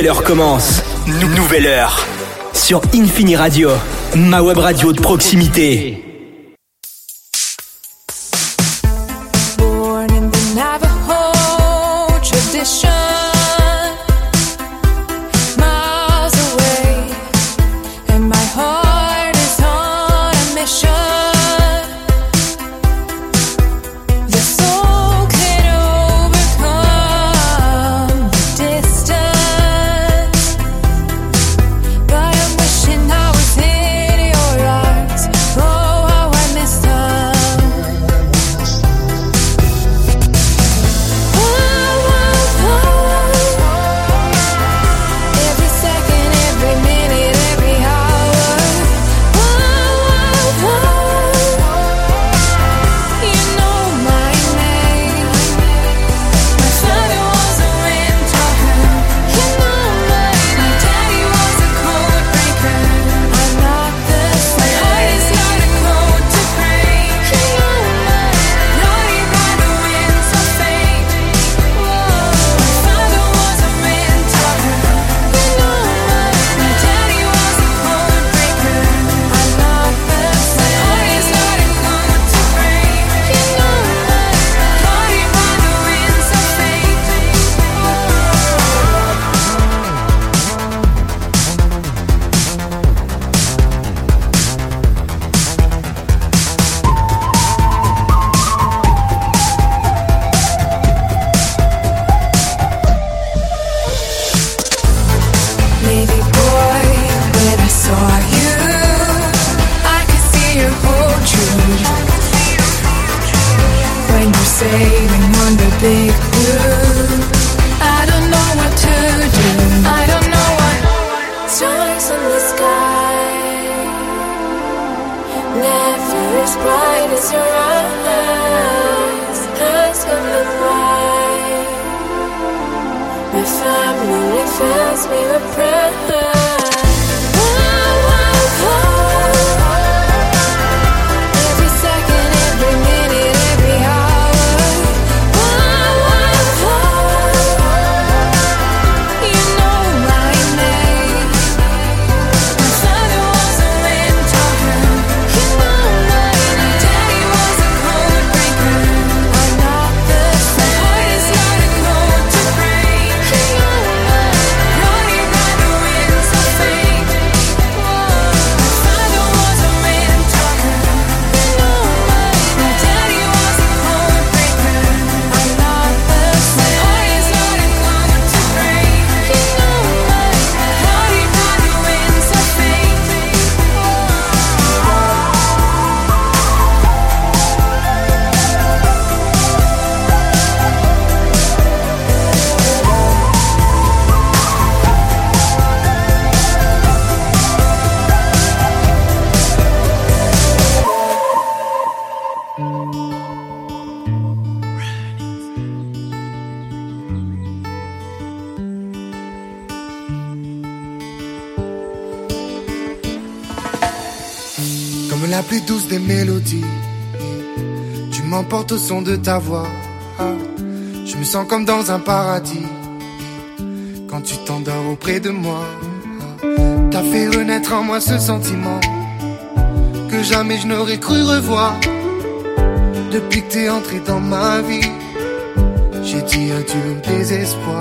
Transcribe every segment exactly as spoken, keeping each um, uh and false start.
nouvelle heure commence. Nou- nouvelle heure. Sur Infini Radio, ma web radio de proximité. Born in the Navajo tradition, miles away, and my heart is on a mission. The soul can overcome the distance, but I'm wishing I was in your arms. Oh, how I miss them. Every second, every minute, every hour. You know my name. My father was a windtalker. You know mine. My daddy was a code breaker. I'm not the same. My heart is not a code to break. You know mine. Naughty by the winds of fate. My father was a windtalker. You know mine. My daddy was a code breaker. I'm not the same. My heart is not a code to break. You know mine. Naughty by the winds of fate. Maybe boy, when I saw you, I could see your whole truth. When you're sailing on the big blue, I don't know what to do. I don't know what. Stars in the sky, never as bright as your eyes. Ask of the light. My family fills me with pride. Every second, every minute, every hour. You know my name. My father was a windtalker. You know mine. My daddy was a code breaker. I'm not the same. My heart is not a code to break. You know mine. Naughty by the winds of fate. My father was a windtalker. You know mine. My daddy was a code breaker. I'm not the same. My heart is not a code to break. You know mine. Naughty by the winds of fate. Comme la plus douce des mélodies, tu m'emportes au son de ta voix. Je me sens comme dans un paradis quand tu t'endors auprès de moi. T'as fait renaître en moi ce sentiment que jamais je n'aurais cru revoir. Depuis que t'es entré dans ma vie, j'ai dit adieu au désespoir.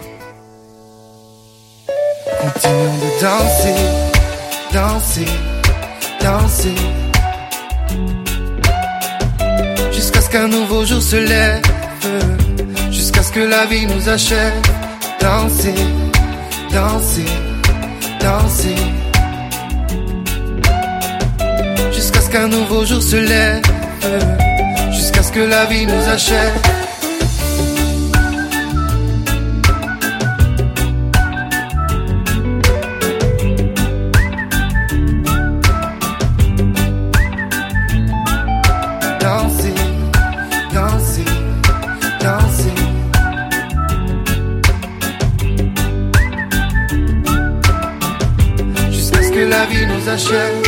Continuons de danser, danser, danser, jusqu'à ce qu'un nouveau jour se lève, jusqu'à ce que la vie nous achève. Danser, danser, danser, jusqu'à ce qu'un nouveau jour se lève, jusqu'à ce que la vie nous achève. Danser, danser, danser, jusqu'à ce que la vie nous achève.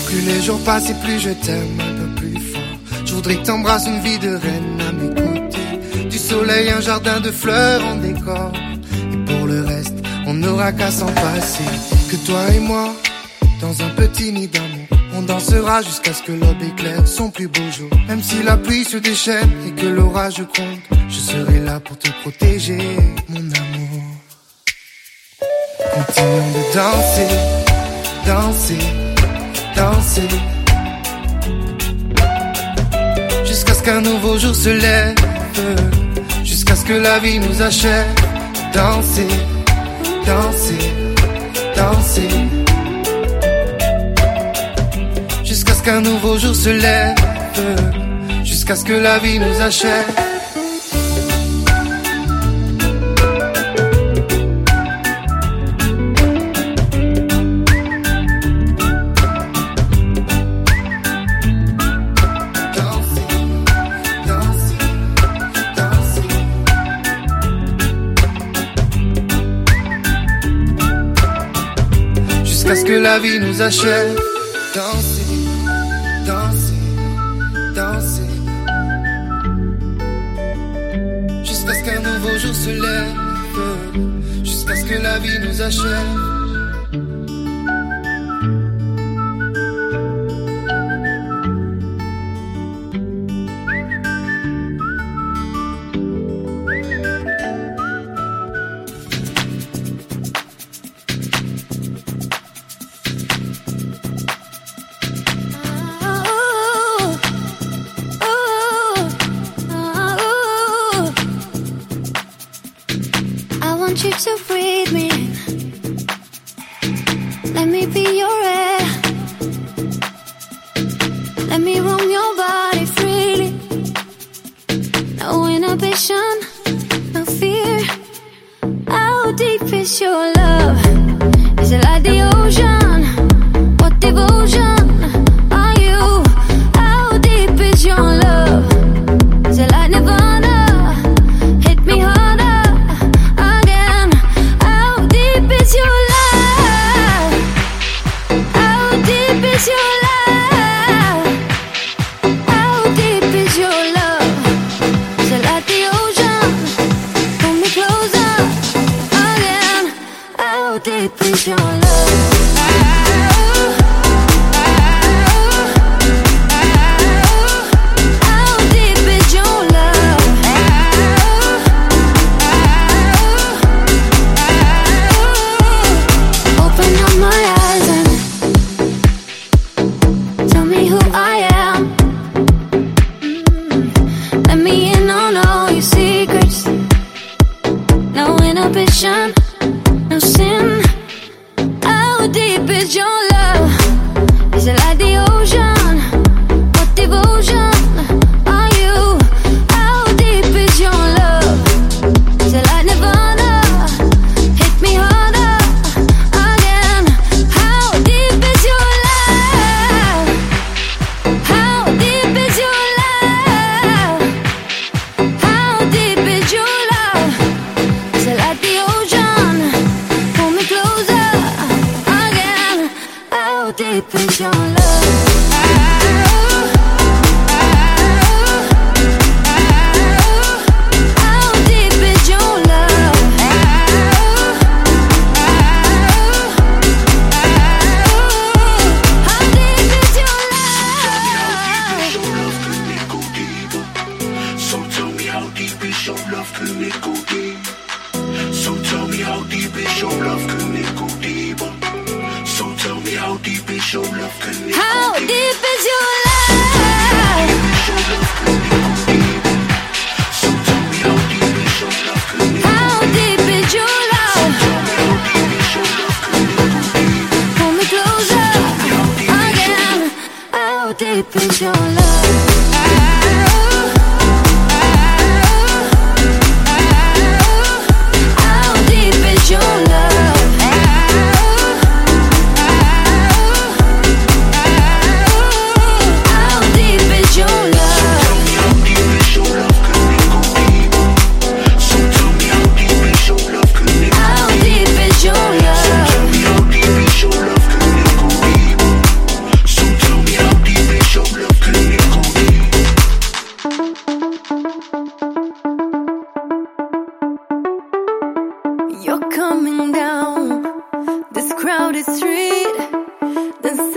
Plus les jours passent et plus je t'aime un peu plus fort. Je voudrais que t'embrasses une vie de reine à mes côtés. Du soleil, un jardin de fleurs en décor. Et pour le reste, on n'aura qu'à s'en passer. Que toi et moi, dans un petit nid d'amour, on dansera jusqu'à ce que l'aube éclaire son plus beau jour. Même si la pluie se déchaîne et que l'orage gronde, je serai là pour te protéger, mon amour. Continuons de danser, danser, danser, jusqu'à ce qu'un nouveau jour se lève, jusqu'à ce que la vie nous achève. Danser, danser, danser, jusqu'à ce qu'un nouveau jour se lève, jusqu'à ce que la vie nous achève. Jusqu'à ce que la vie nous achève. Danser, danser, danser, jusqu'à ce qu'un nouveau jour se lève, jusqu'à ce que la vie nous achève. You to breathe me. Let me be your air. Let me roam your body freely. No inhibition, no fear. How deep is your love? Is it like the ocean? What devotion are you? How deep is your love? Is it like Nirvana? Hit me harder. Is your love? How deep is your love? How deep is your love? Is it like the ocean? Pull me closer again. How deep is your love? No sin. How deep is your love? Is it like the ocean? What devotion are you? How deep is your love? Is it like Nirvana? Hit me harder again. How deep is your love? How deep is your love? How deep is your love? Is it like the ocean? Pull me closer again. How deep is your love? How deep is your love? So tell me how deep is your love? How deep is your love? Pull me closer again. How deep is your love? How deep is your love? So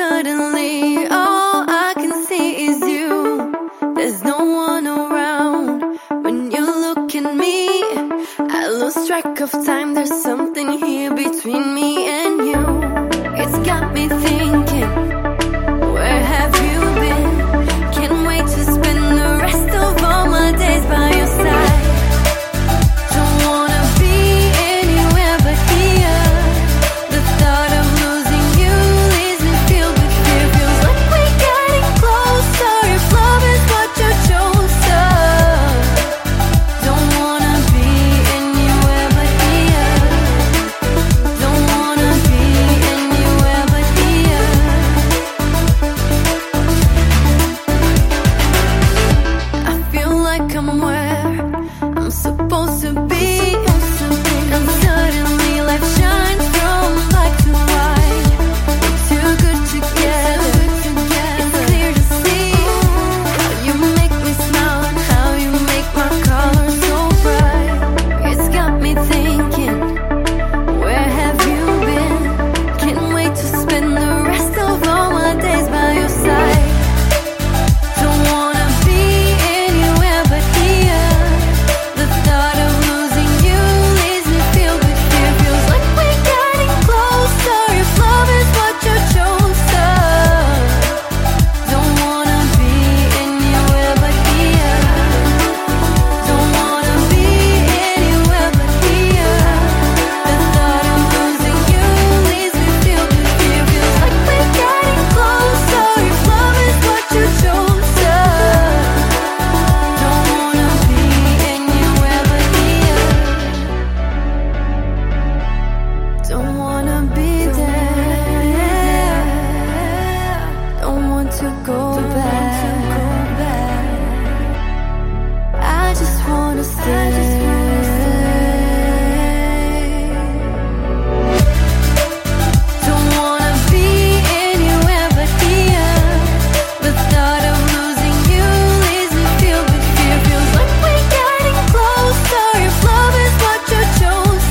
suddenly all I can see is you. There's no one around. When you look at me, I lose track of time. There's something here between me and you. It's got me thinking, where have you been? Can't wait to spend the rest of all my days by your side. Don't wanna be anywhere but here. The thought of losing you leaves me filled with fear. Feels like we're getting closer. If love is what you chose, don't wanna be anywhere but here. Don't wanna be anywhere but here. I feel like I'm where I'm supposed to be. And suddenly life shines from black to white. We're too good together. It's clear to see how you make me smile and how you make my colors so bright. It's got me thinking, where have you been? Can't wait to spend the rest of all my days by your side. Don't wanna be anywhere but here. The thought of losing you leaves me filled with fear. Feels like we're getting closer. If love is what you chose, don't wanna be anywhere but here. Don't wanna be anywhere but here. The thought of losing you leaves me filled with fear. Feels like we're getting closer. If love is what you chose, don't wanna be anywhere but here. Don't wanna be there. Don't want to go back. I just wanna stay. Don't wanna be anywhere but here. The thought of losing you leaves me filled with fear. Feels like we're getting closer. If love is what you chose,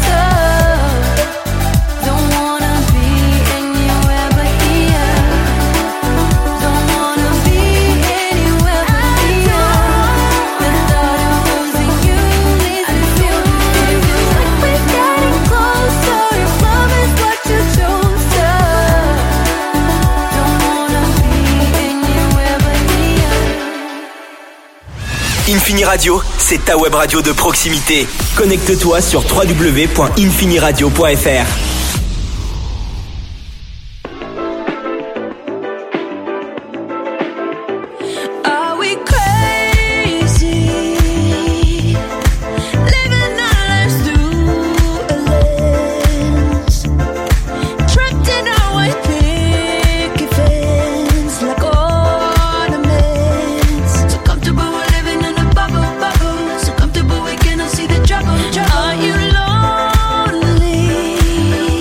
don't wanna be anywhere but here. Don't wanna be anywhere but here. The thought of losing you leaves me filled with fear. Feels like we're getting closer. If love is what you chose, don't wanna be anywhere but here. Infini Radio, c'est ta web radio de proximité. Connecte-toi sur w w w point infini radio point f r. Are we crazy? Living our lives through a lens, trapped in our white picket fence, like ornaments. So comfortable we're living in a bubble, bubble. So comfortable we cannot see the trouble, trouble. Are you lonely?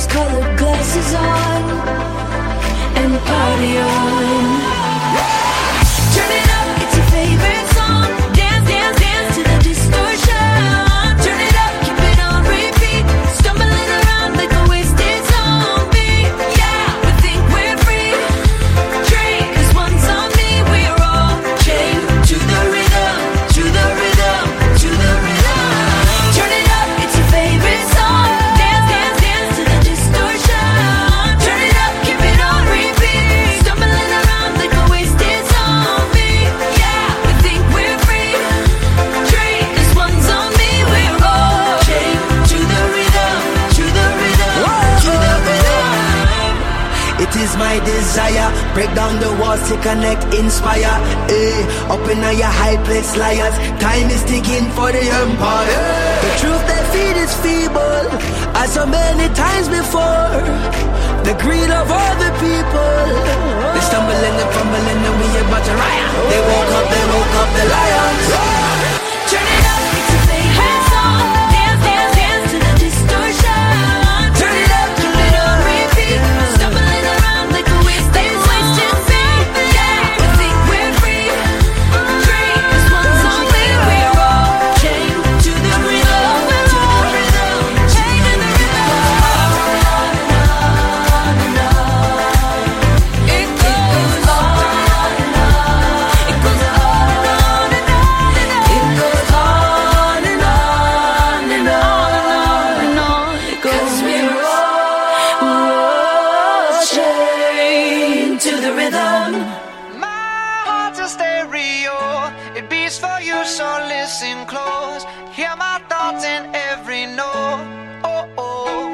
rose-colored glasses on and party on. Turn it up, it's your favorite song. Dance, dance, dance to the distortion. Turn it up, keep it on repeat. Stumbling around like a wasted zombie. Yeah, we think we're free. Drink, this one's on me. We're all chained to the rhythm, to the rhythm, to the rhythm. Turn it up, it's your favorite song. Dance, dance, dance to the distortion. Turn it up, keep it on repeat. Stumbling around like a wasted zombie. Yeah, we think we're free. Drink, this one's on me. We're all chained to the rhythm, to the rhythm, to the rhythm. It is my desire, break down the walls to connect, inspire. Eh, up in your high place, liars. Time is ticking for the empire. The truth they feed is feeble, as so many times before. The greed of all the people. They stumbling and fumbling and we about to riot. They woke up, they woke up the lions. Turn it up, it's your favorite song. Dance, dance, dance to the distortion. Turn it up, keep it on repeat. Stumbling around like a wasted wasted beat. Yeah, we think we're free. Drink, this one's on me. We're all chained to the rhythm, to the rhythm, chained to the rhythm. On and on and on. It goes on and on. It goes on and on and on and on. It goes on and on and on and on. It goes. 'Cause we're all, we're all chained to the rhythm. My heart's a stereo, it beats for you, so listen close. Hear my thoughts in every note. Oh, oh.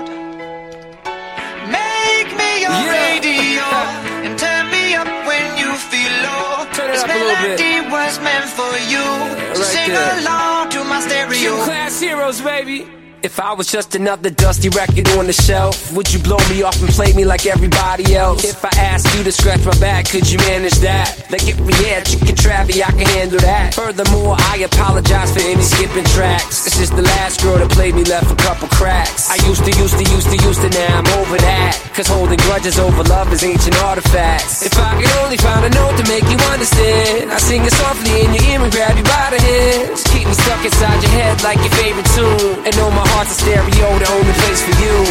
Make me your Yeah. radio and turn me up when you feel low. Turn it This up a little bit. melody was meant for you, so right sing there. along to my stereo. Two class heroes, baby. If I was just another dusty record on the shelf, would you blow me off and play me like everybody else? If I asked you to scratch my back, could you manage that? Like if we had chicken trappy, I can handle that. Furthermore, I apologize for any skipping tracks. It's just the last girl that played me left a couple cracks. I used to, used to, used to, used to, now I'm over that. Cause holding grudges over love is ancient artifacts. If I could only find a note to make you understand, I sing it softly in your ear and grab you by the hands. Keep me stuck inside your head like your favorite tune. And know my heart's a stereo, the only place for you.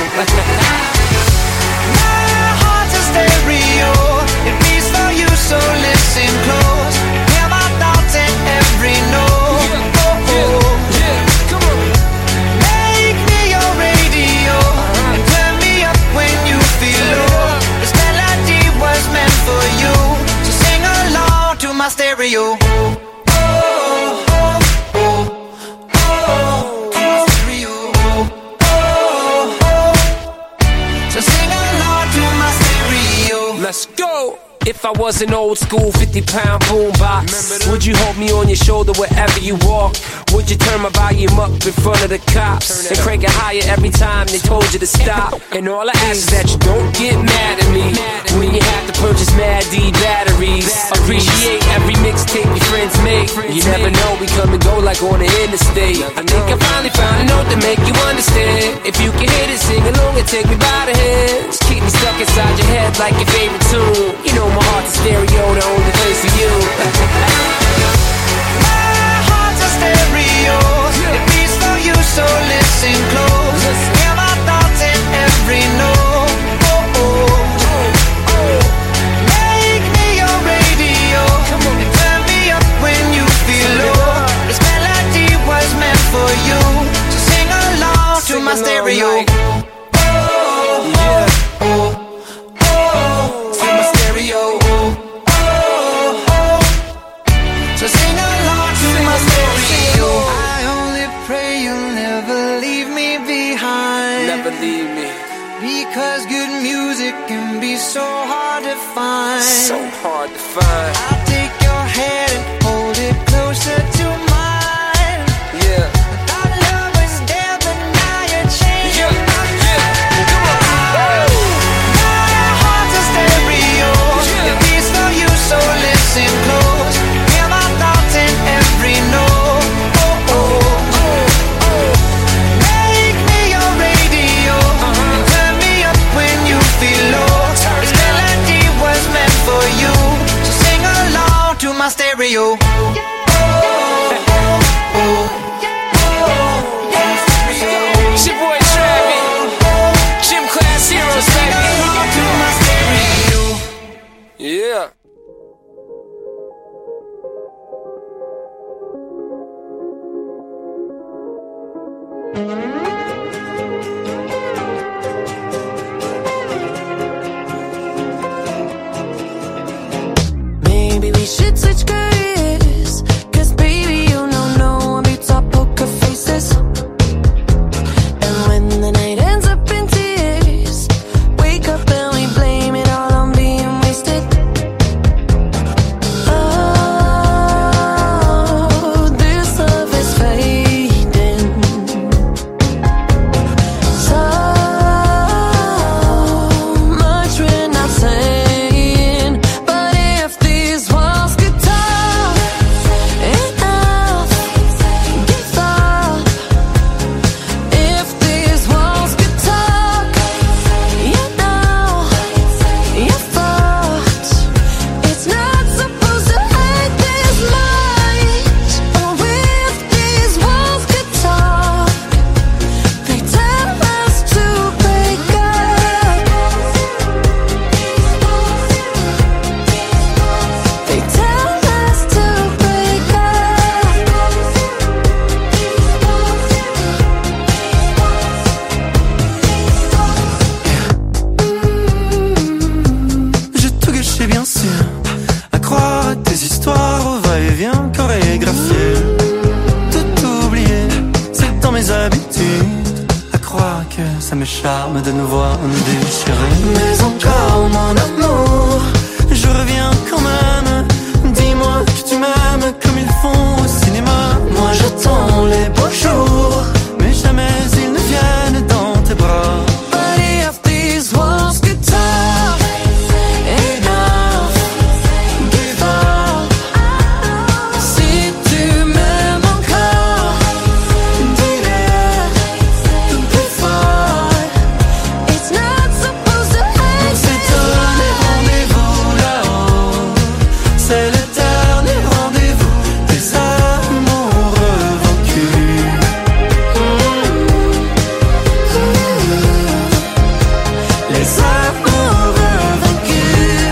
My heart's a stereo, it beats for you, so listen close. Hear my thoughts in every note. Oh, oh. Yeah, come on. Make me your radio and turn me up when you feel low. This melody was meant for you, so sing along to my stereo. Oh, oh, oh, oh, to my stereo. Oh, oh, so sing along to my stereo. Let's go. If I was an old school fifty pound boombox, would you hold me on your shoulder wherever you walk? Would you turn my volume up in front of the cops and crank it higher every time they told you to stop? And all I ask is that you don't get mad at me when you have to purchase Mad D batteries. Appreciate every mixtape your friends make. You never know, we come and go like on the interstate. I think I finally found a note to make you understand. If you can hit it, sing along and take me by the hands. Keep me stuck inside your head like your favorite tune. You know my heart's a stereo, the only place for you. My heart's a stereo, it beats for you, so listen close. Hear my thoughts in every note. Oh, oh, oh. Make me your radio and turn me up when you feel low. This melody was meant for you, so sing along to my stereo. Oh, oh, oh, oh, to my stereo. Oh, oh, so sing along to my stereo. I only pray you'll never leave me behind. Never leave me. Because good music can be so hard to find. So hard to find. I'll take your hand and hold it closer to mine. Yeah. Thought love was dead, but now you're changing Yeah. my Yeah. mind. My heart's a stereo, it beats for you, so listen close. Hear my thoughts in every note. Oh, oh, oh, oh. Make me your radio and turn me up stereo. It's your boy Travis, Gym Class Heroes, baby. Yeah. Maybe we should switch careers, 'cause baby, you know no one beats our poker faces. And when the night ends up in tears, wake up and we blame it all on being wasted. Oh, this love is fading. So much we're not saying, but if these walls could talk, enough, give up. If these walls could talk, you know, you're fucked. It's not supposed to hurt this much. Oh, if these walls could talk, they tell us to break up. They tell us to break up. J'ai tout gâché bien sûr, à croire à tes histoires au va-et-vient chorégraphié. Tout oublié, c'est dans mes habitudes, à croire que ça me charme de nous voir nous déchirer. Mais encore mon amour, je reviens quand même. Dis-moi que tu m'aimes comme ils font au cinéma. Moi j'attends les beaux jours, mais jamais ils ne viennent dans tes bras. But if these walls could talk, enough, give up. Si tu m'aimes encore, dis-le plus fort. It's not supposed to hurt. C'est donné rendez-vous là-haut, c'est le dernier rendez-vous des amoureux vaincus. Les amoureux vaincus.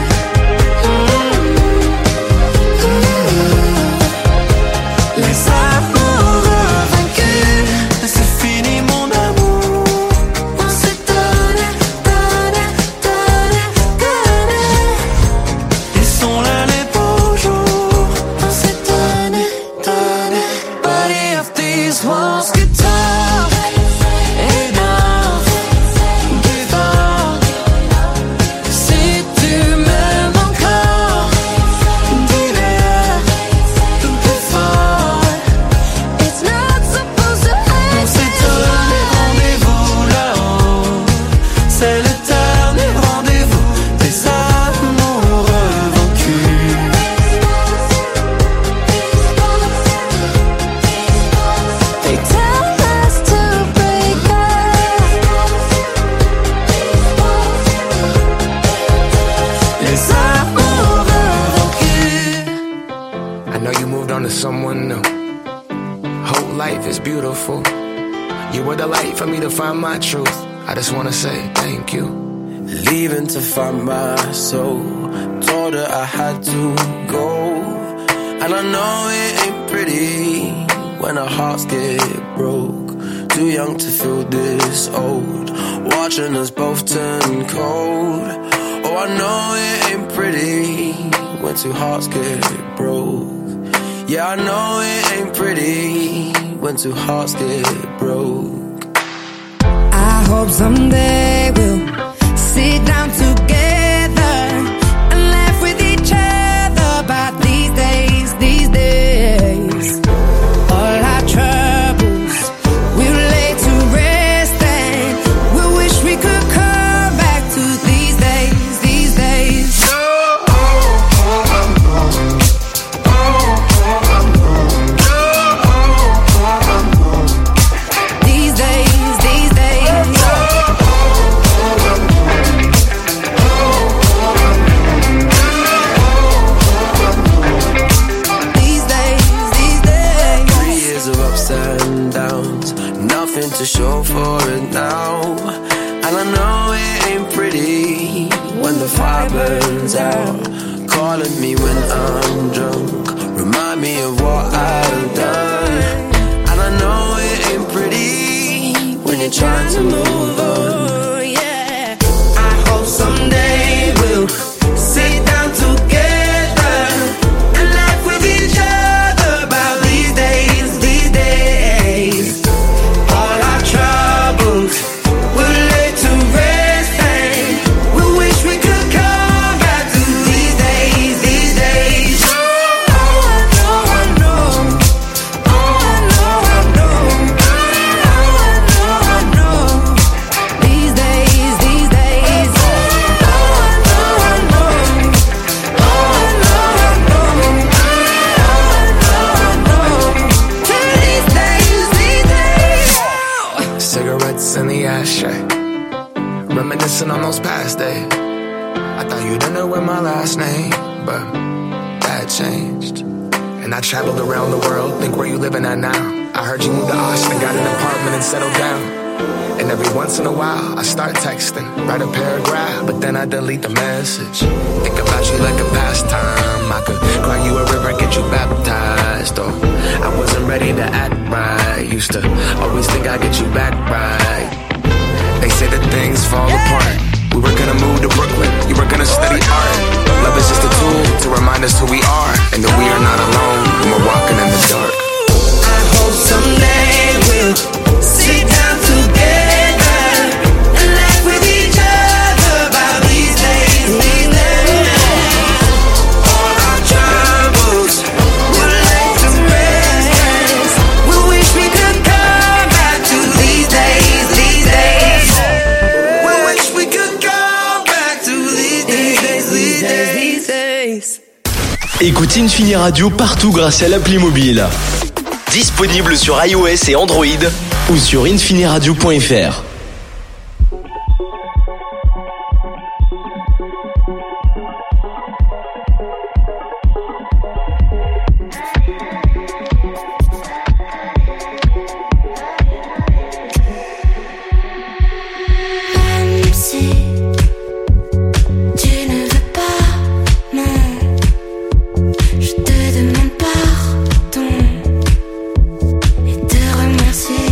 Les amoureux vaincus. C'est fini mon amour. On s'est donné, donné, donné, donné. Ils sont là les beaux jours. On s'est donné, donné. But if these walls could talk, enough, give up. Si tu m'aimes encore, dis-le plus fort. It's not supposed to hurt. On s'est donné rendez-vous là-haut, c'est le dernier rendez-vous des amoureux vaincus. They tell us to break up. Les amoureux vaincus. I know you moved on to someone new. Whole life is beautiful. You were the light for me to find my truth. I just wanna say thank you. Leaving to find my soul. Told her I had to go. And I know it ain't pretty when our hearts get broke. Too young to feel this old. Watching us both turn cold. Oh, I know it ain't pretty when two hearts get broke. Yeah, I know it ain't pretty when two hearts get broke. I hope someday we'll sit down together and laugh with each other about these days, these days. All our troubles we'll lay to rest and we wish we could come back to these days, these days. These days, these days. I know it ain't pretty when the fire burns out. Calling me when I'm drunk, remind me of what I've done. And I know it ain't pretty when you're trying to move on. Yeah, I hope someday we'll sit down together and laugh with each other about these days, these days. All our troubles will lay to rest, and we wish we could come back to these days, these days. Oh, I know, I know. Oh, I know, I know. Oh, I know, I know. These days, these days. Oh, I know, I know. Oh, I know, I know. Oh, I know, I know. These days, these days. Cigarettes in the ashtray, reminiscing on those past days. I thought you'd know with my last name, but that changed. And I traveled around the world, think where you living at now. I heard you moved to Austin, got an apartment and settled down. And every once in a while, I start texting, write a paragraph, but then I delete the message. Think about you like a pastime. I could cry you a river, get you baptized. Or I wasn't ready to act right. Used to always think I'd get you back right. They say that things fall apart. We were gonna move to Brooklyn, you were gonna study art. Love is just a tool to remind us who we are, and that we are not alone when we're walking in the dark. I hope someday we'll sit down together and laugh with each other about these days, these days. All our troubles will lay to rest. We wish we could come back to these days, these days. We wish we could come back to these days, these days, these days. Écoute Infini Radio partout grâce à l'appli mobile. Disponible sur iOS et Android ou sur infiniradio point f r. Même si tu ne veux pas, non, je te demande pardon et te remercie.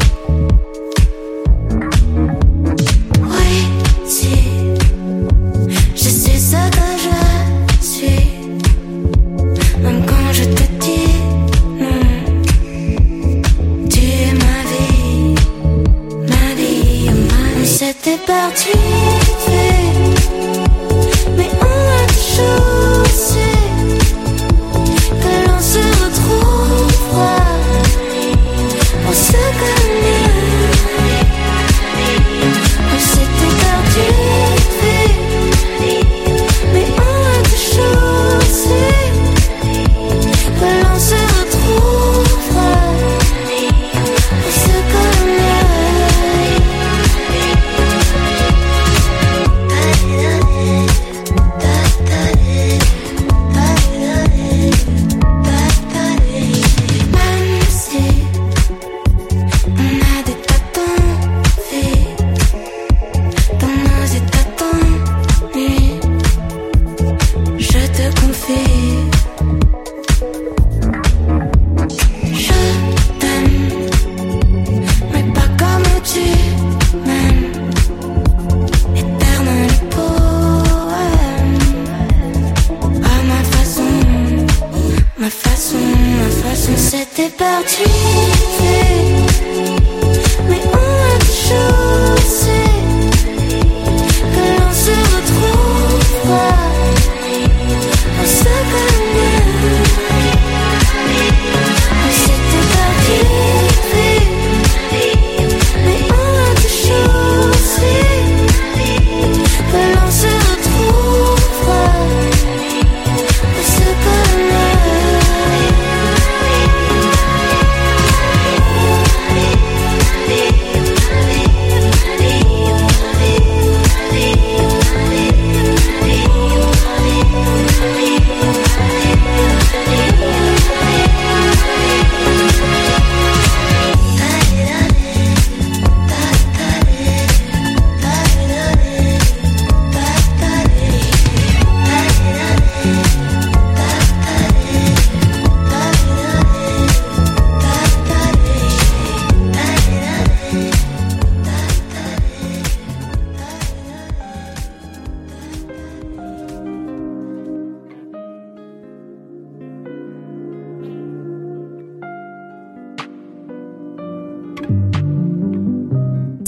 Oui, si je suis ce que je suis, même quand je te dis non, tu es ma vie. Ma vie, ma vie, c'était parti mais on a toujours su que l'on se retrouvera. On se connaît, on s'était perdu mais on a toujours su que l'on se retrouvera. On se connaît.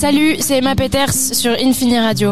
Salut, c'est Emma Peters sur Infini Radio.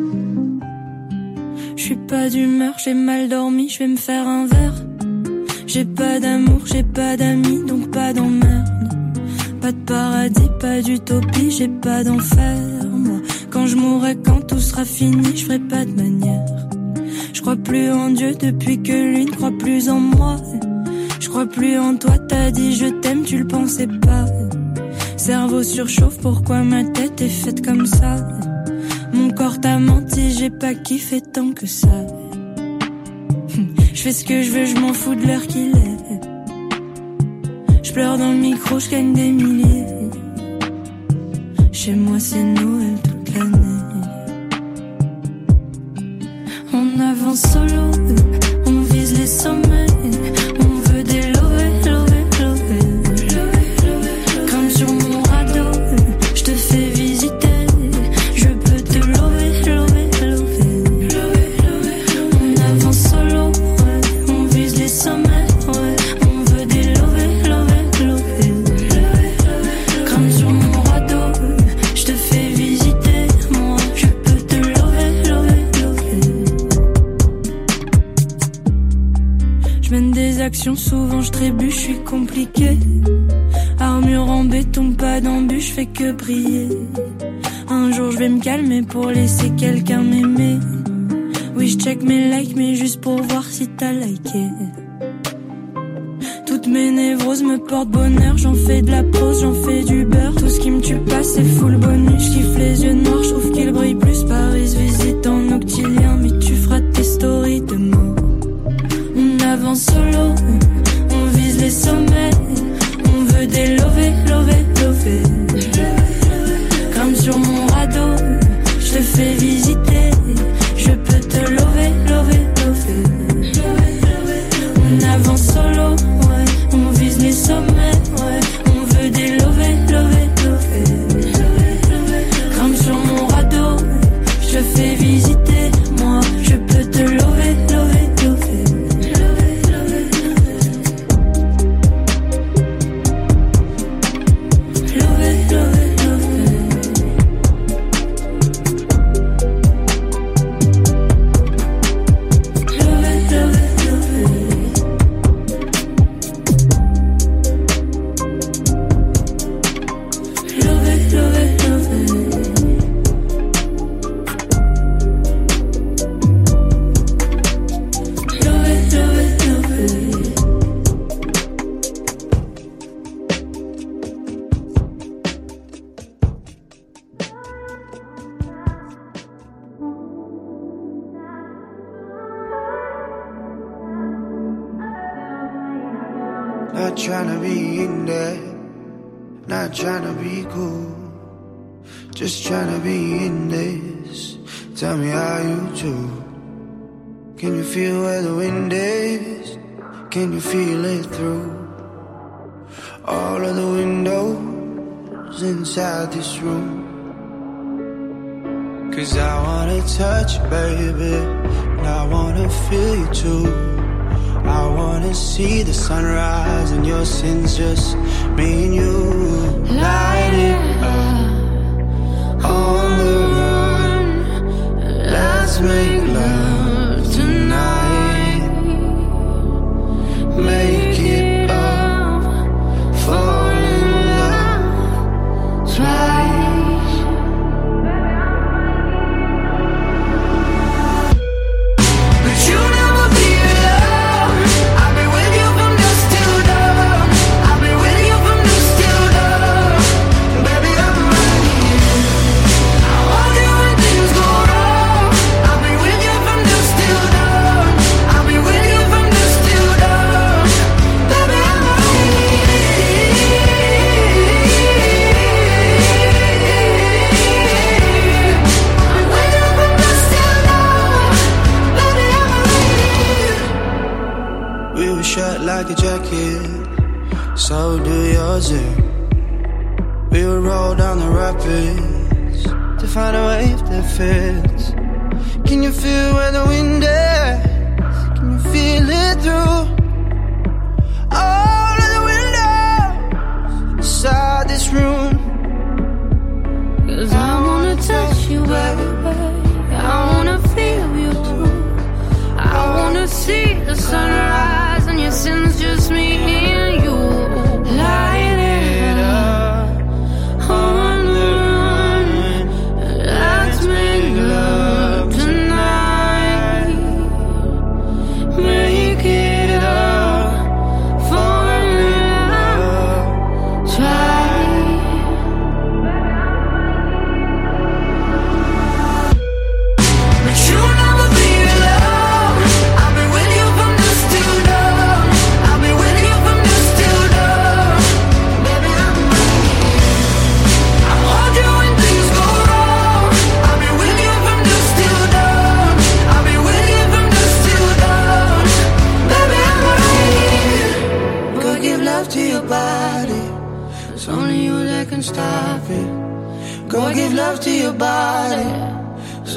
Je suis pas d'humeur, j'ai mal dormi, je vais me faire un verre. J'ai pas d'amour, j'ai pas d'amis, donc pas d'emmerde. Pas de paradis, pas d'utopie, j'ai pas d'enfer. Moi, quand je mourrai, quand tout sera fini, je ferai pas de manière. Je crois plus en Dieu depuis que lui ne croit plus en moi. Je crois plus en toi, t'as dit je t'aime, tu le pensais pas. Cerveau surchauffe, pourquoi ma tête est faite comme ça? Mon corps t'a menti, j'ai pas kiffé tant que ça. Je fais ce que je veux, je m'en fous de l'heure qu'il est. Je pleure dans le micro, je gagne des milliers. Chez moi c'est Noël toute l'année. On avance solo, on vise les sommets. On veut des lovés, lovés, lovés. Comme sur mon radeau, je te fais visiter. Je peux te lover, lover, lover. On avance solo, ouais. On vise les sommets, ouais. On veut des lovés, lovés, lovés. Comme sur mon radeau, je te fais visiter. Moi, je peux te lover, lover, lover. Je mène des actions, souvent je trébuche, je suis compliqué. Armure en béton, pas d'embûche, je fais que prier. Un jour je vais me calmer pour laisser quelqu'un m'aimer. Oui, je check mes likes, mais juste pour voir si t'as liké. Toutes mes névroses me portent bonheur. J'en fais de la prose, j'en fais du beurre. Tout ce qui me tue pas, c'est full bonus. J'kiffe les yeux noirs, j'trouve qu'ils brillent plus. Paris visite en octilien, mais tu feras tes stories de mots. On avance solo, on vise les sommets. On veut des lovés, lovés, lovés. Comme sur mon radeau, je te fais visiter. Je peux te lover, lover, lover. On avance solo, ouais. On vise les sommets, ouais. On veut des lovés, lovés, lovés. Comme sur mon radeau, je te fais visiter. Moi, je peux te lover, lover, lover. Lover, lover, lover. Lover, lover, lover. Lover, lover, lover. Lover, lover, lover. Not tryna be in there, not tryna be cool, just tryna be in this. Tell me how you do. Can you feel where the wind is? Can you feel it through all of the windows inside this room? Cause I wanna touch you, baby, and I wanna feel you too. I wanna see the sunrise and your sins, just me and you. Light it up on the run. Let's make love tonight. Make it up, fall in love twice. But you never be alone. I'll be with you from dusk till dawn. I'll be with you from dusk till dawn. Baby, I'm right here. I want you when things go wrong. I'll be with you from dusk till dawn. I'll be with you from dusk till dawn. Baby, I'm right here. I'm with you from dusk till dawn. Baby, I'm right here. We were shut like a jacket, so do yours. eh? We would roll down the rapids to find a wave that fits. Can you feel where the wind is? Can you feel it through all of the windows inside this room? 'Cause I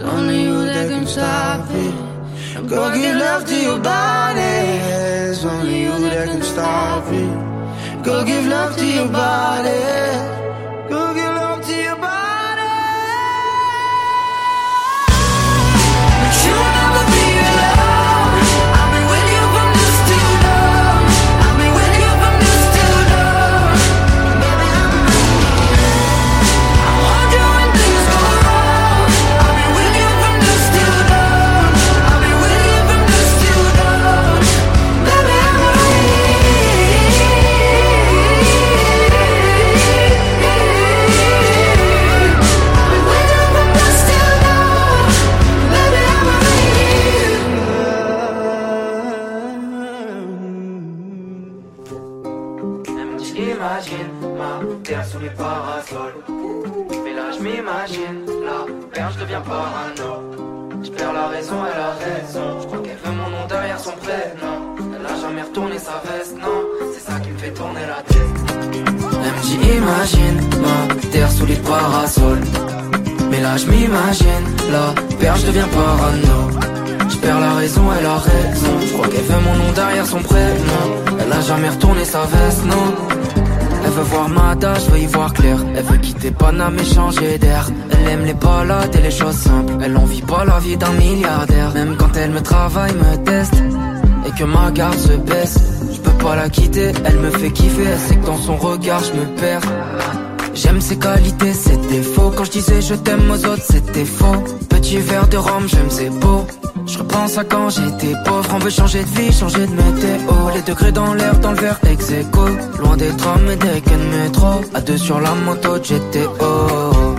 only you that can stop it. Go give love to your body. It's only you that can stop it. Go give love to your body. Go give love to your body. But you'll never be alone. I'll be with you from dusk till dawn. I'll be with you from dusk till dawn. Baby, I'm I'll hold you when things go wrong. I'll be with you from dusk till dawn. I'll be with you from dusk till dawn. Baby, I'm J'imagine ma terre sous les parasols. Mais là je m'imagine, la perche je deviens parano. Je perds la raison, elle a raison. Je crois qu'elle veut mon nom derrière son prénom. Elle a jamais retourné sa veste, non. C'est ça qui me fait tourner la tête. Elle me dit imagine ma terre sous les parasols. Mais là je m'imagine, la perche je deviens parano. Je perds la raison, elle a raison. Je crois qu'elle veut mon nom derrière son prénom. Elle a jamais retourné sa veste, non. Elle veut voir Mada, je veux y voir clair. Elle veut quitter Paname et changer d'air. Elle aime les balades et les choses simples. Elle envie pas la vie d'un milliardaire. Même quand elle me travaille, me teste et que ma garde se baisse, je peux pas la quitter, elle me fait kiffer. Elle sait que dans son regard je me perds. J'aime ses qualités, ses défauts. Quand je disais je t'aime aux autres, c'était faux. Petit verre de rhum, j'aime c'est beau. Je repense à quand j'étais pauvre. On veut changer de vie, changer de météo. Les degrés dans l'air, dans le verre ex aequo. Loin des trams et des quais de métro. À deux sur la moto de G T O.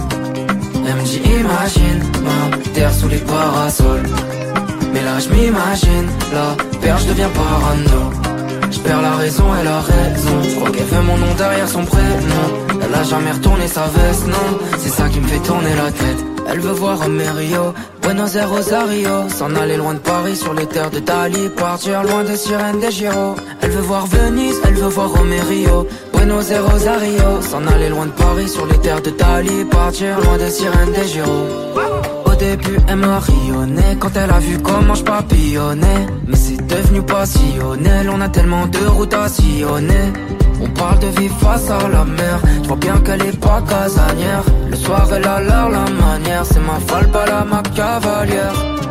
Elle me dit imagine ma terre sous les parasols. Mais là je m'imagine, la perche devient parano. Je perds la raison, elle a raison. Je crois qu'elle veut mon nom derrière son prénom. Elle a jamais retourné sa veste, non. C'est ça qui me fait tourner la tête. Elle veut voir Rio, Buenos Aires, Rosario. S'en aller loin de Paris sur les terres de Dali. Partir loin des sirènes des Giro. Elle veut voir Venise, elle veut voir Rio, Buenos Aires, Rosario. S'en aller loin de Paris sur les terres de Dali. Partir loin des sirènes des Giro. Au début elle m'a rayonné quand elle a vu comment je papillonnais. Mais c'est devenu passionnel, on a tellement de routes à sillonner. On parle de vie face à la mer. Je vois bien qu'elle est pas casanière. Le soir elle a l'air la manière. C'est ma folle, pas la ma cavalière.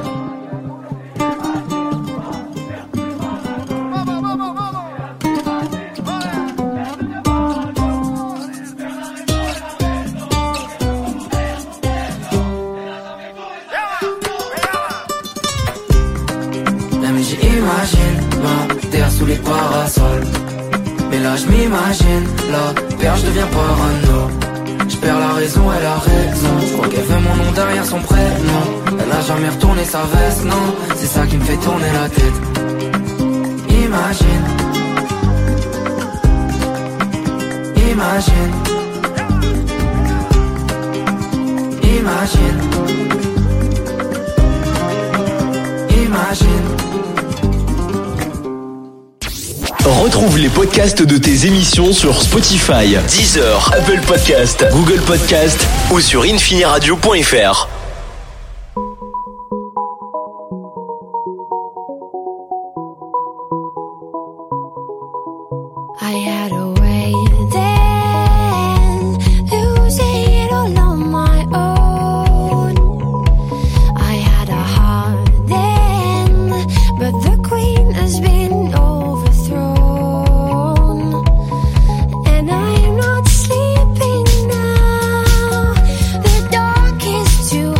Même j'imagine ma terre sous les parasols. Mais là je m'imagine, la perche devient parano. Je perds la raison, elle a raison. Je crois qu'elle veut mon nom derrière son prénom. Elle a jamais retourné sa veste, non. C'est ça qui me fait tourner la tête. Imagine, imagine, imagine, imagine. Retrouve les podcasts de tes émissions sur Spotify, Deezer, Apple Podcast, Google Podcast ou sur infiniradio point f r. I had a way then, losing it all on my own. I had a heart then, but the queen has been overthrown. And I am not sleeping now, the dark is too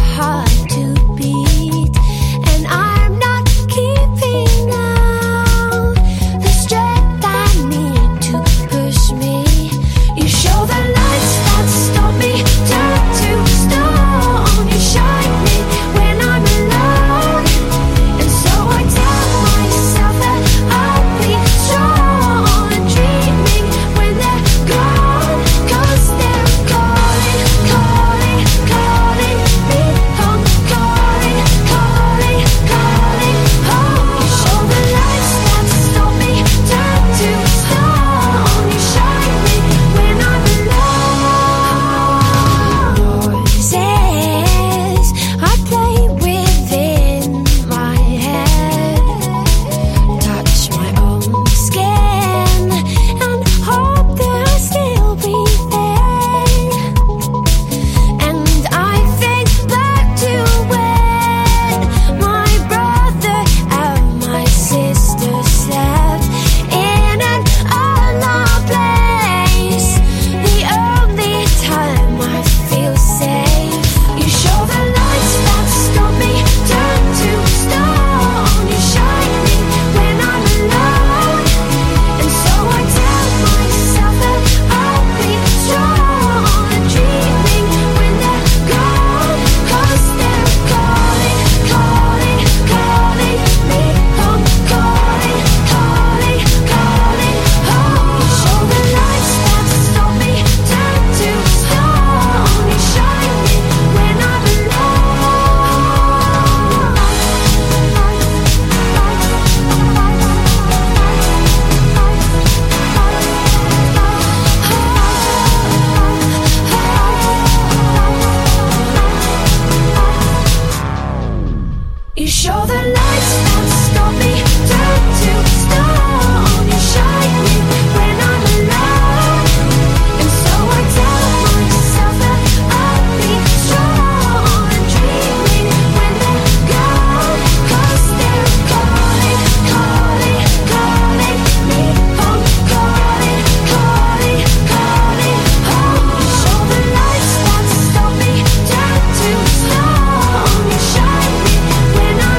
You show the lights won't stop me. Turn to stone. You shine me when I'm alone. And so I tell myself that I'll be strong and dreaming when they're gone. 'Cause they're calling, calling, calling me home. Calling, calling, calling home. You show the lights won't stop me. Turn to stone. You shine me when I'm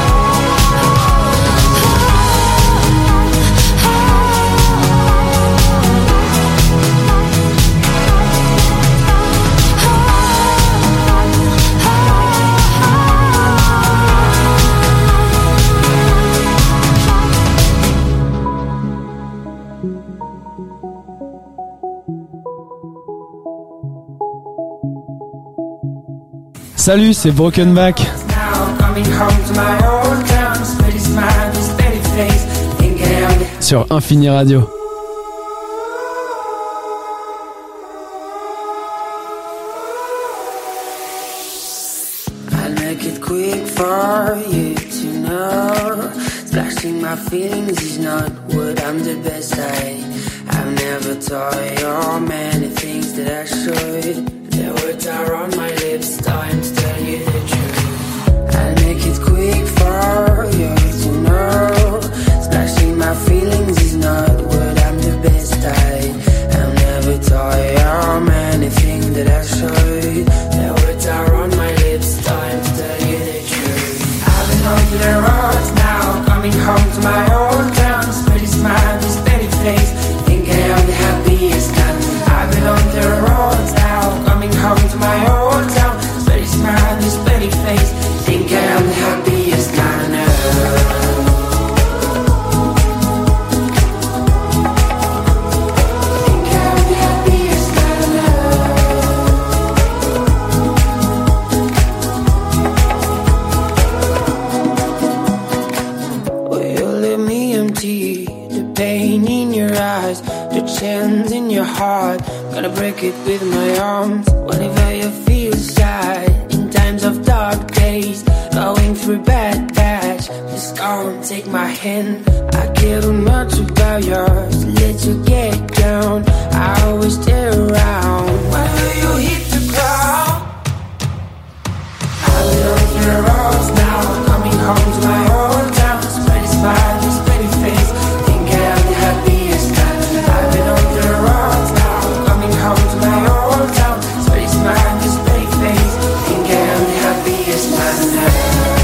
Salut, c'est Brokenback. Sur Infini Radio. I'll make it quick for you to know. Splashing my feelings is not what I'm the best at. I've never told you many things that I should. The words are on my lips, time to tell you the truth. I'll make it quick for you to know. Splashing my feelings is not what I'm the best at. I've never told you many things that I should. The words are on my lips, time to tell you the truth. I've been on to the roads now, coming home to my old town. Steady smile, this steady face, thinking I'm the happiest man. I've been on the roads now, coming home to my old town. Steady smile, this steady face, thinking I'm the happiest man on earth. Chance in your heart, gonna break it with my arms. Whenever you feel sad, in times of dark days, going through bad patch, just come take my hand. I care too much about yours, let you get down. I always stay around. Whenever you hit the ground, I've been on the roads now, coming home to my old town. Spready smile, steady face, think I'm the happiest man. I've been on the roads now, coming home to my old town. Steady smile, this steady face, think I'm the happiest man on earth.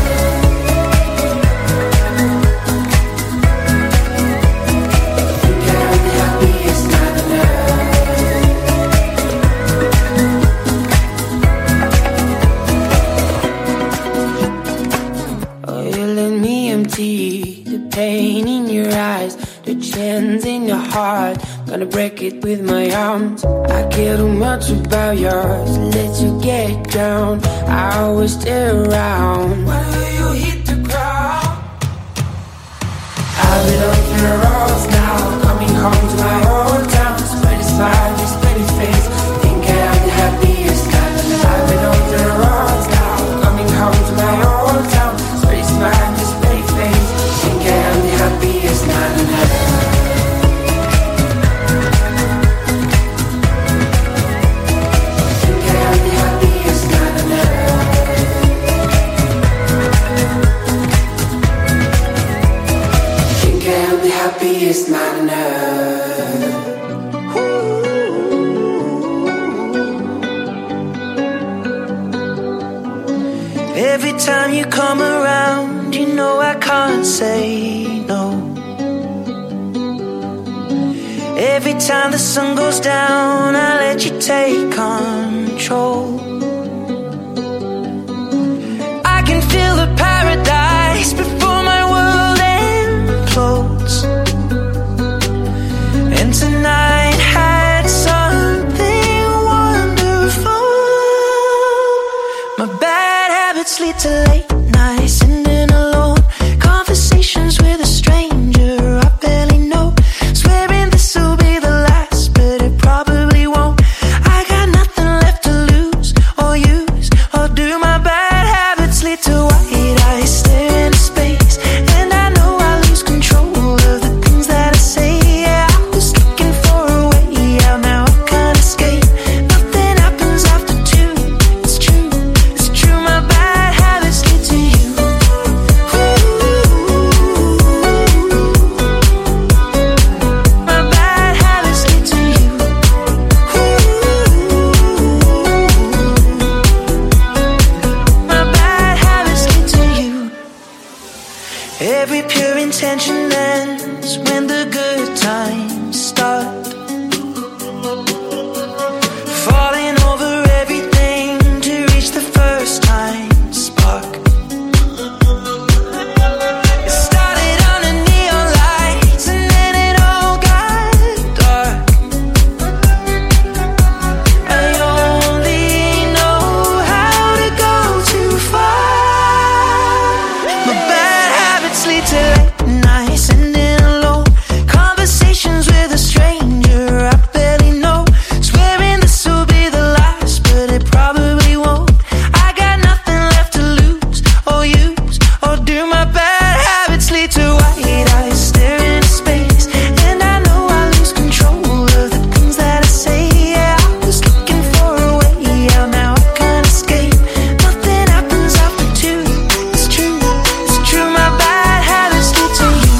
Think I'm the happiest man on earth. Oh, you let me empty the pain in your eyes, the chance in your heart, gonna break it with my arms. I care too much about yours, let you get down. I always stay around. Whenever you hit the ground, I've been on the roads now, coming home to my old town. Steady smile, this steady face, think I'm the happiest man. I've been on the roads now, coming home to my old town. Steady smile, this steady face, think I'm the happiest man on earth. Happiest man on earth. Every time you come around, you know I can't say no. Every time the sun goes down, I let you take control. I can feel the paradise before my world implodes. And tonight had something wonderful. My bad habits lead to late nights, sitting alone, conversations with a stranger I barely know, swearing this will be the last, but it probably won't. I got nothing left to lose or use, or do my bad habits lead to white eyes? Every pure intention ends when the good times start. Falling over everything to reach the first time spark. It started under neon lights and then it all got dark. I only know how to go too far. My bad habits lead to late nights and in alone conversations with a stranger I barely know. Swearing this will be the last, but it probably won't. I got nothing left to lose or use or do. My bad habits lead to white eyes staring into space, and I know I lose control of the things that I say. Yeah, I was looking for a way out, now I can't escape. Nothing happens after two. It's true, it's true. My bad habits lead to you.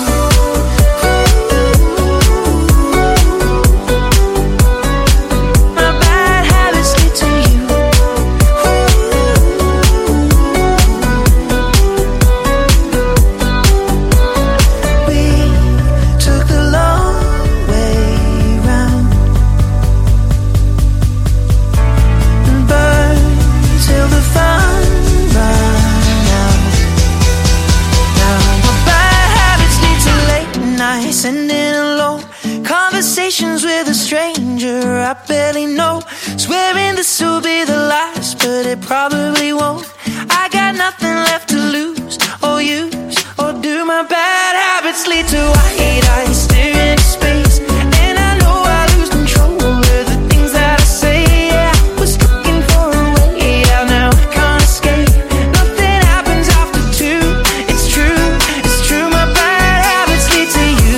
My bad habits lead to you. We took the long way round and burned till the fun ran out. Now my bad habits lead to late nights and in alone conversations with a stranger I barely know. Swearing this will be the last, but it probably won't. I got nothing left to lose or use or do. My bad habits lead to white eyes staring into space, and I know I lose control of the things that I say. Yeah, I was looking for a way out, now I can't escape. Nothing happens after two. It's true, it's true. My bad habits lead to you.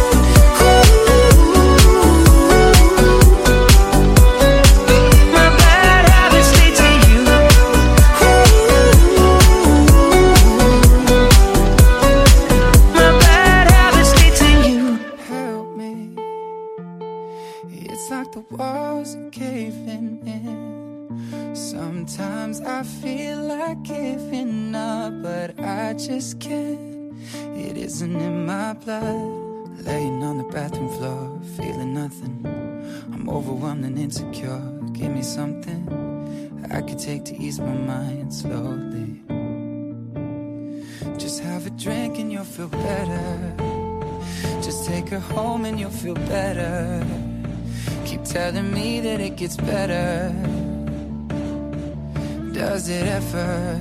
My bad habits lead to you. My bad habits lead to you. Help me. It's like the walls are caving in. Sometimes I feel like giving up, but I just can't. It isn't in my blood. Laying on the bathroom floor, feeling nothing. I'm overwhelmed and insecure. Give me something I could take to ease my mind slowly. Just have a drink and you'll feel better. Just take her home and you'll feel better. Keep telling me that it gets better. Does it ever?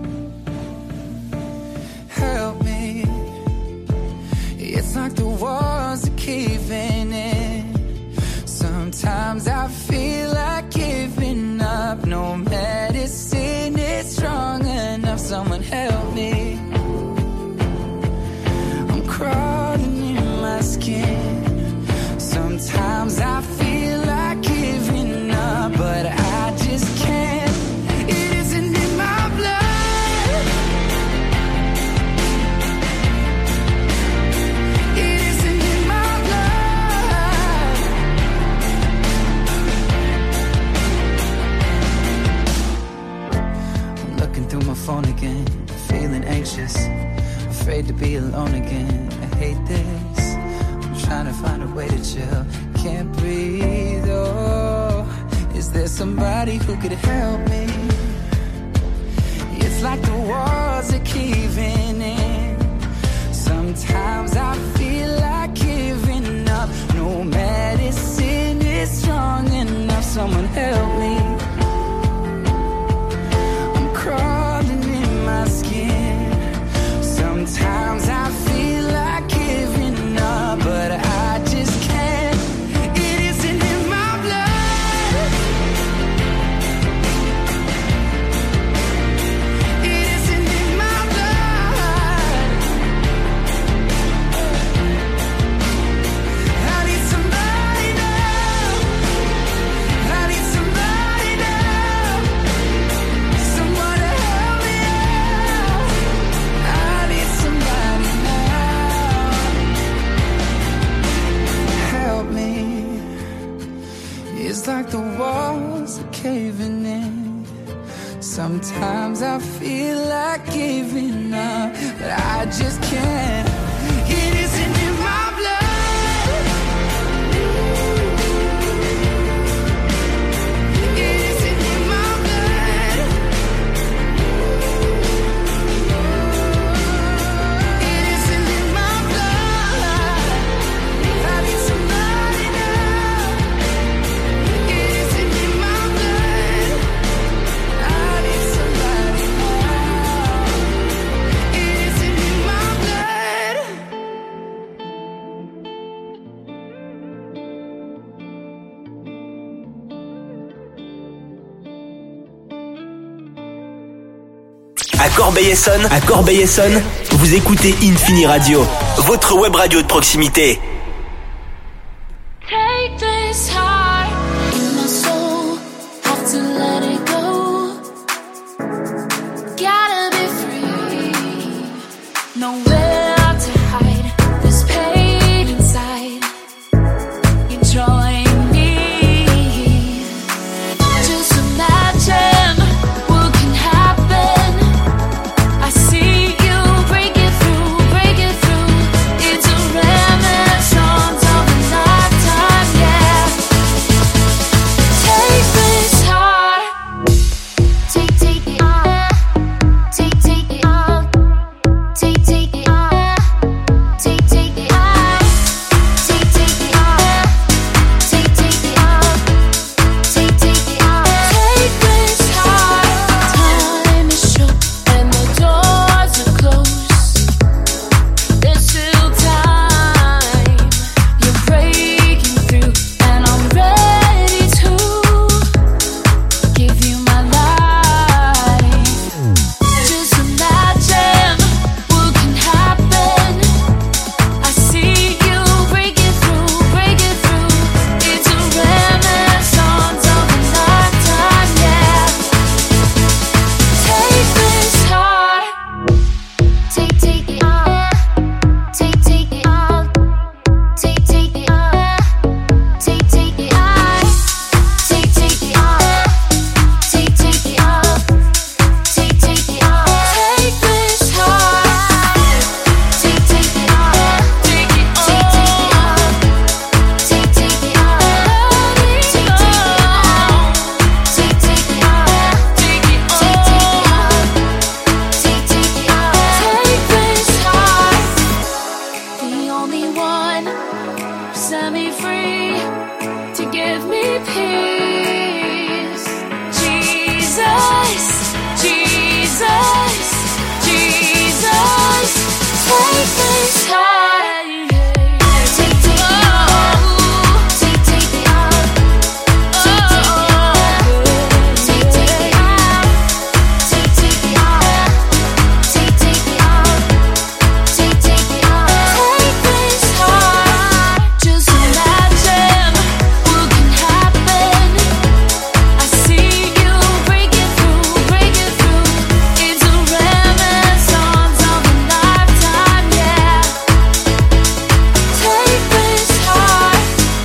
Help me. It's like the walls are caving in. Sometimes I feel like giving up. No medicine is strong enough. Someone help me. I'm crawling in my skin. Sometimes I feel like giving up, but I just can't. It isn't in my blood. It isn't in my blood. I'm looking through my phone again, feeling anxious, afraid to be alone again. I hate this. I'm trying to find a way to chill. Can't breathe, oh. Is there somebody who could help me? It's like the walls are caving in. Sometimes I feel like giving up. No medicine is strong enough. Someone help me. I'm crawling in my skin. Sometimes I feel like giving up, but I just can't. It isn't in my blood. It isn't in my blood. I need somebody now. I need somebody I feel like giving up, but I just can't. It isn't in my blood. It isn't in my blood. It isn't in my blood. I need somebody now. It isn't in my blood. I need somebody now. It isn't in my blood. À Corbeil-Essonnes, à Corbeil-Essonnes, vous écoutez Infini Radio, votre web radio de proximité. Take this heart in my soul, have to let it go. Gotta be free, nowhere to hide this pain inside. You're drawing me. Just imagine what can happen. I see you break it through, break it through. It's a reminiscence of a lifetime, yeah. Take this heart, take, take it out, take, take it out, take, take it out, take, take it out, take, take it out, take, take it out, take, take it out. Take this heart. Time is short and the doors are closed. There's still time. You're breaking through, and I'm ready to give you my life. Just imagine what can happen. I see you break it through, break it through. It's a reminiscence of a lifetime, yeah. Take this heart, take, take it out, take, take it out, take, take it out, take, take it out, take, take it out, take, take it out, take, take it out. Take this heart, take, take it out, take it, take, take it out, take, take it out, take, take it out, take, take it out, take it, take, take it out, take, take it out. Take this heart, the only one who set me free to give me peace. Jesus, Jesus, Jesus. Take this heart, take, take it out, take, take it out, take, take it out, take, take it out, take, take it out, take, take it out, take, take it out. Take this heart. Just imagine what can happen. I see you break it through, break it through. It's a reminiscence of a lifetime, yeah. Take this heart.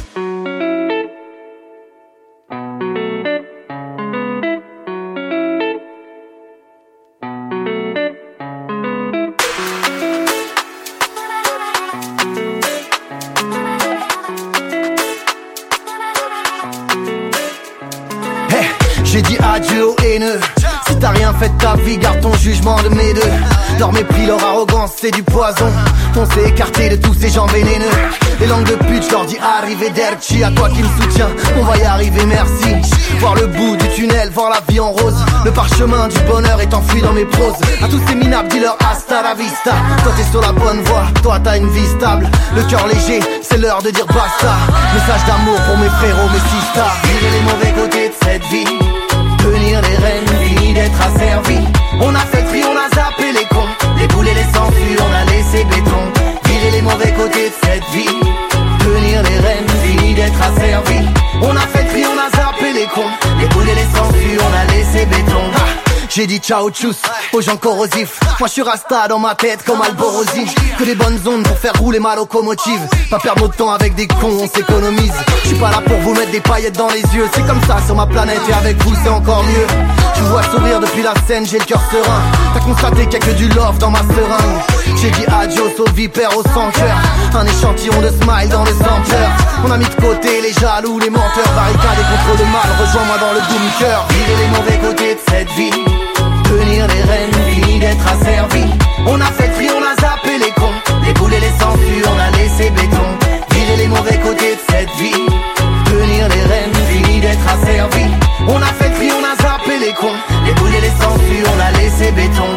Hey, j'ai dit adieu aux haineux. Si t'as rien fait de ta vie, garde ton jugement de mes deux. Leur mépris, leur arrogance, c'est du poison. On s'est écarté de tous ces gens vénéneux. Les langues de pute, je leur dis arrivederci. À toi qui me soutiens, on va y arriver, merci. Voir le bout du tunnel, voir la vie en rose. Le parchemin du bonheur est enfoui dans mes proses. À tous ces minables, dis-leur hasta la vista. Toi t'es sur la bonne voie, toi t'as une vie stable. Le cœur léger, c'est l'heure de dire basta. Message d'amour pour mes frérots, mes sisters. Virer les mauvais côtés de cette vie, tenir les rênes, fini d'être asservi. On a fait tri, on a zappé les cons, les boules et les sangsues, on a laissé béton. Virer les mauvais côtés de cette vie, tenir les rênes, fini d'être asservi. On a fait tri, on a zappé les cons, les boules et les sangsues, on a laissé béton. Ah, J'ai dit ciao tchuss aux gens corrosifs. Moi je suis rasta dans ma tête comme Alborosi. Que des bonnes ondes pour faire rouler ma locomotive. Pas perdre notre temps avec des cons, on s'économise. Je suis pas là pour vous mettre des paillettes dans les yeux. C'est comme ça sur ma planète et avec vous c'est encore mieux. Tu vois sourire depuis la scène, j'ai le cœur serein. T'as constaté qu'il y a que du love dans ma seringue. J'ai dit adios aux vipères, aux sans-cœur. Un échantillon de smile dans le sampleur. On a mis de côté les jaloux, les menteurs. Barricadés contre le mal, rejoins-moi dans le bunker. Virer les mauvais côtés de cette vie. Tenir les rênes, fini d'être asservi. On a fait le tri, on a zappé les cons. Les boules et les censures, on a laissé béton. Virer les mauvais côtés de cette vie. Tenir les rênes, fini d'être asservi. On a fait le tri, on a zappé les cons. Les boules et les censures, on a laissé béton.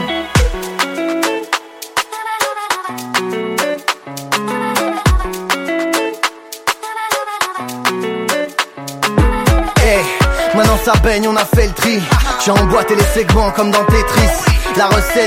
Maintenant ça baigne, on a fait le tri. J'ai emboîté les segments comme dans Tetris. La recette